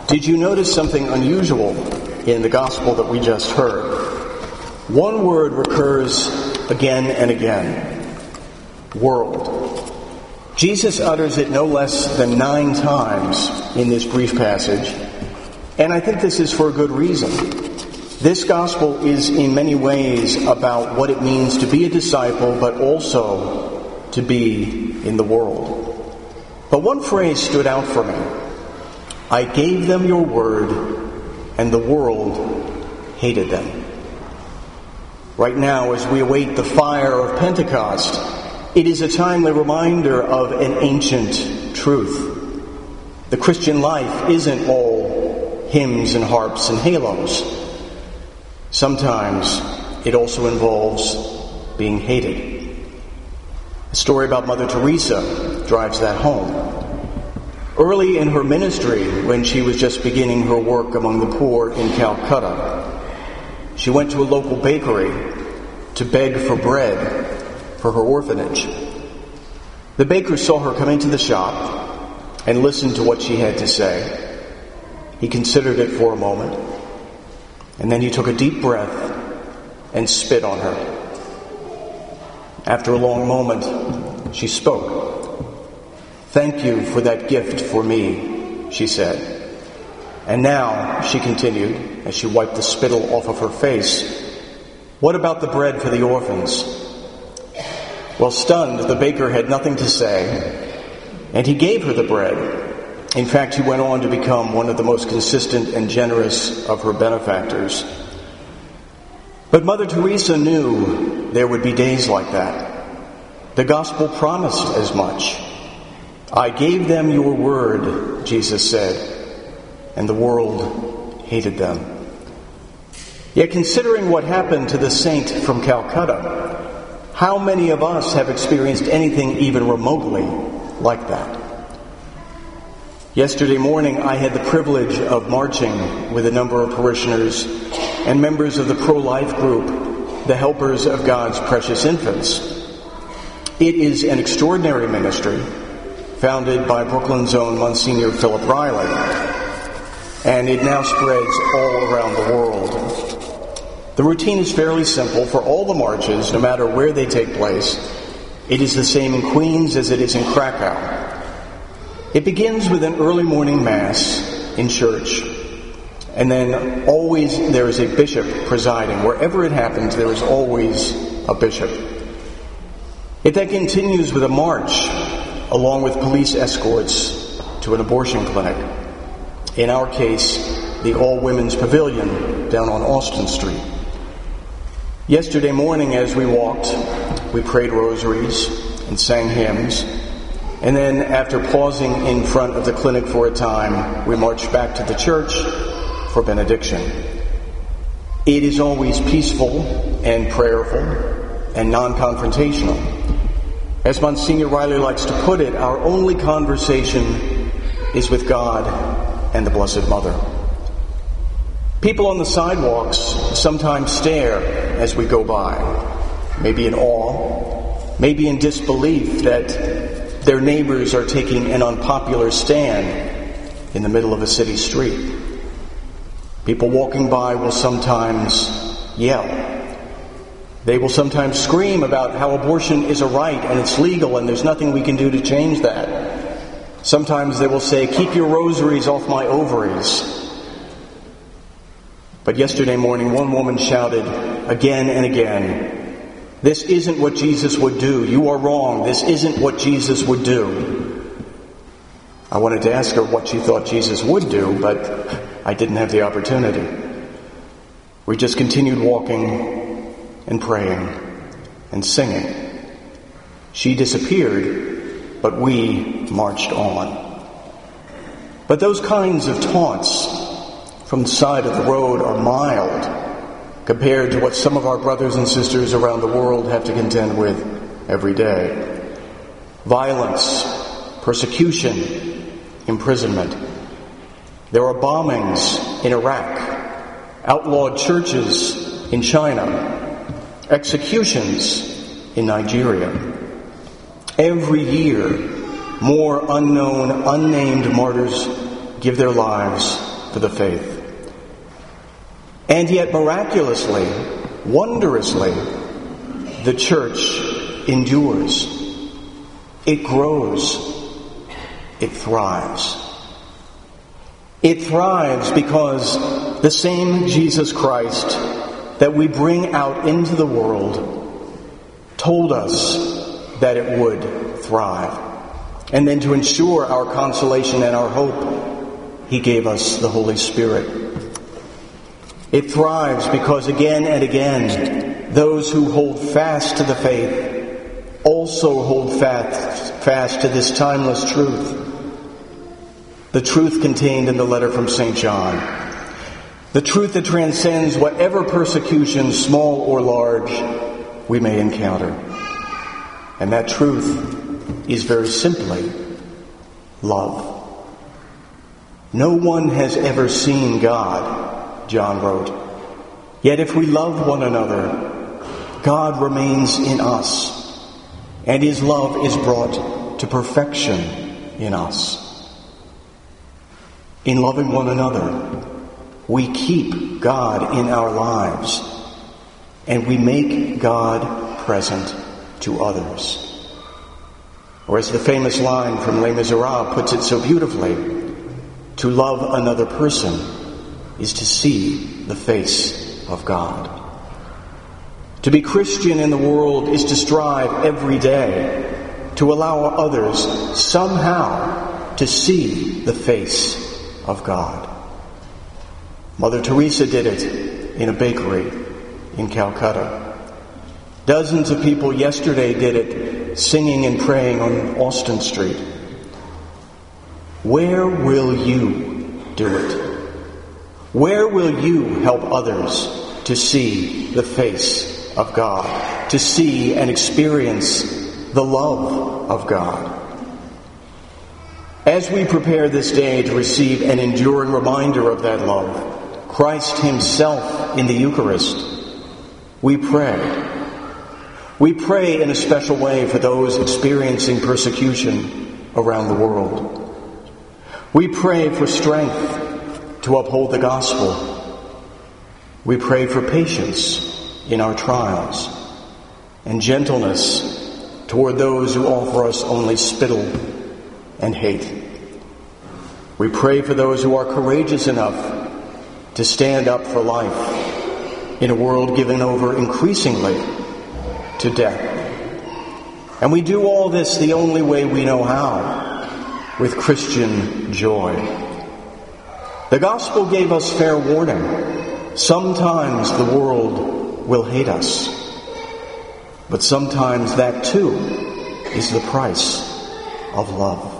Did you notice something unusual in the gospel that we just heard? One word recurs again and again. World. Jesus utters it no less than 9 times in this brief passage, and I think this is for a good reason. This gospel is in many ways about what it means to be a disciple, but also to be in the world. But one phrase stood out for me. I gave them your word, and the world hated them. Right now, as we await the fire of Pentecost, it is a timely reminder of an ancient truth. The Christian life isn't all hymns and harps and halos. Sometimes it also involves being hated. A story about Mother Teresa drives that home. Early in her ministry, when she was just beginning her work among the poor in Calcutta, she went to a local bakery to beg for bread for her orphanage. The baker saw her come into the shop and listened to what she had to say. He considered it for a moment, and then he took a deep breath and spit on her. After a long moment, she spoke. "Thank you for that gift for me," she said. "And now," she continued, as she wiped the spittle off of her face, "what about the bread for the orphans?" Well, stunned, the baker had nothing to say, and he gave her the bread. In fact, he went on to become one of the most consistent and generous of her benefactors. But Mother Teresa knew there would be days like that. The gospel promised as much. I gave them your word, Jesus said, and the world hated them. Yet considering what happened to the saint from Calcutta, how many of us have experienced anything even remotely like that? Yesterday morning, I had the privilege of marching with a number of parishioners and members of the pro-life group, the Helpers of God's Precious Infants. It is an extraordinary ministry founded by Brooklyn's own Monsignor Philip Riley, and it now spreads all around the world. The routine is fairly simple for all the marches, no matter where they take place. It is the same in Queens as it is in Krakow. It begins with an early morning mass in church, and then always there is a bishop presiding. Wherever it happens, there is always a bishop. It then continues with a march, along with police escorts, to an abortion clinic. In our case, the all-women's pavilion down on Austin Street. Yesterday morning, as we walked, we prayed rosaries and sang hymns, and then after pausing in front of the clinic for a time, we marched back to the church for benediction. It is always peaceful and prayerful and non-confrontational. As Monsignor Riley likes to put it, our only conversation is with God and the Blessed Mother. People on the sidewalks sometimes stare as we go by, maybe in awe, maybe in disbelief that their neighbors are taking an unpopular stand in the middle of a city street. People walking by will sometimes yell. They will sometimes scream about how abortion is a right and it's legal and there's nothing we can do to change that. Sometimes they will say, "Keep your rosaries off my ovaries." But yesterday morning, one woman shouted again and again, "This isn't what Jesus would do. You are wrong. This isn't what Jesus would do." I wanted to ask her what she thought Jesus would do, but I didn't have the opportunity. We just continued walking and praying and singing. She disappeared, but we marched on. But those kinds of taunts from the side of the road are mild compared to what some of our brothers and sisters around the world have to contend with every day. Violence, persecution, imprisonment. There are bombings in Iraq, outlawed churches in China, executions in Nigeria. Every year, more unknown, unnamed martyrs give their lives for the faith. And yet miraculously, wondrously, the church endures. It grows. It thrives. It thrives because the same Jesus Christ that we bring out into the world told us that it would thrive. And then to ensure our consolation and our hope, he gave us the Holy Spirit. It thrives because again and again, those who hold fast to the faith also hold fast to this timeless truth. The truth contained in the letter from St. John. The truth that transcends whatever persecution, small or large, we may encounter. And that truth is very simply love. No one has ever seen God, John wrote. Yet if we love one another, God remains in us, and his love is brought to perfection in us. In loving one another, we keep God in our lives, and we make God present to others. Or as the famous line from Les Miserables puts it so beautifully, to love another person is to see the face of God. To be Christian in the world is to strive every day to allow others somehow to see the face of God. Mother Teresa did it in a bakery in Calcutta. Dozens of people yesterday did it singing and praying on Austin Street. Where will you do it? Where will you help others to see the face of God, to see and experience the love of God? As we prepare this day to receive an enduring reminder of that love, Christ himself in the Eucharist, we pray. We pray in a special way for those experiencing persecution around the world. We pray for strength to uphold the gospel. We pray for patience in our trials and gentleness toward those who offer us only spittle and hate. We pray for those who are courageous enough to stand up for life in a world given over increasingly to death. And we do all this the only way we know how, with Christian joy. The gospel gave us fair warning. Sometimes the world will hate us, but sometimes that too is the price of love.